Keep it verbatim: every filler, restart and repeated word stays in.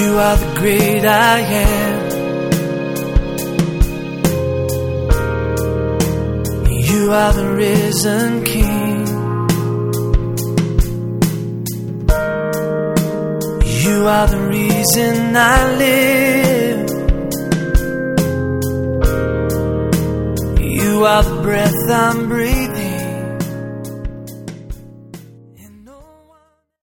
You are the great I am. You are the risen King. You are the reason I live. You are the breath I'm breathing.